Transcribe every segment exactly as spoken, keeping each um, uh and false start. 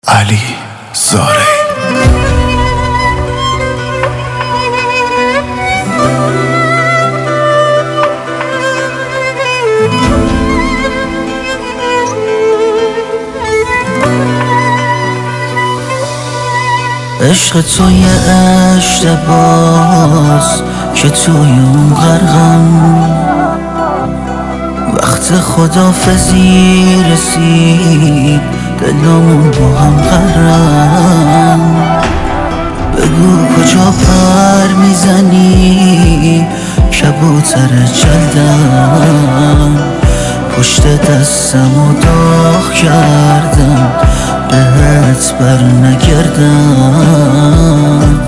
علی زاره. عشق تو یه اشتباس که توی اون غرقم، وقت خدافزی رسید دلمون با هم غرقم. بگو کجا پر میزنی کبوتر جلدم، پشت دستم و داغ کردم بهت بر نگردم.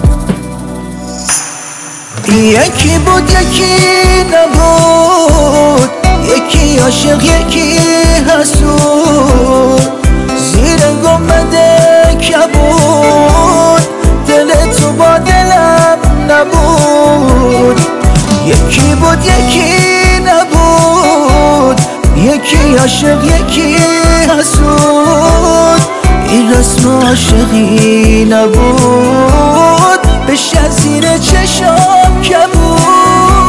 یکی بود یکی نبود، یکی عاشق یکی حسود، زیر گنبد کبود دل تو با دلم نبود. یکی بود یکی نبود، یکی عاشق یکی حسود، این رسم عاشقی نبود، بشه زیر چشام کبود.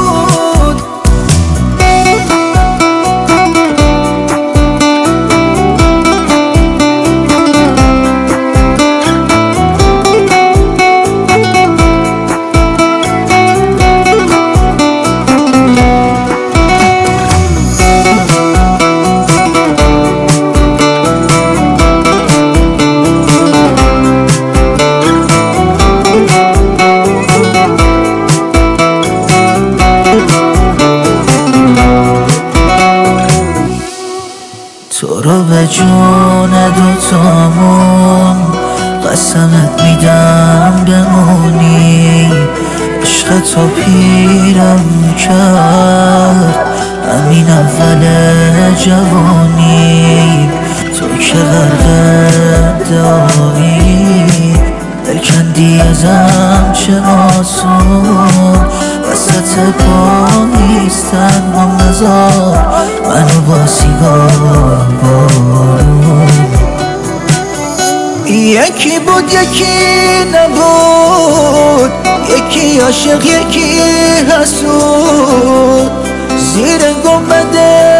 تو رو به جون دوتامون قسمت میدم بمونی، عشق تو پیرم کرد همین اول جوانی. تو که غرق ادعایی دل کندی ازم چه آسون، وسط پا نیستن هم نزار منو با سیگار بارون. یکی بود یکی نبود، یکی عاشق یکی حسود، زیر گنبد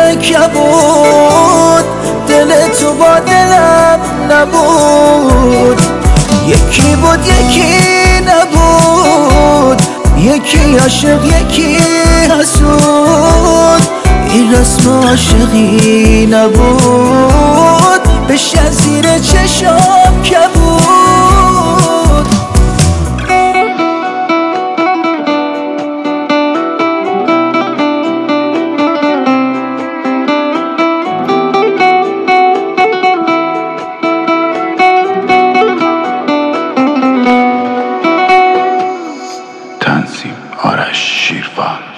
کبود دل تو با دلم نبود. یکی بود یکی نبود، یکی عاشق یکی حسود، این رسم عاشقی نبود، بشه زیر چشام کبود. تنظیم آرش شیروان.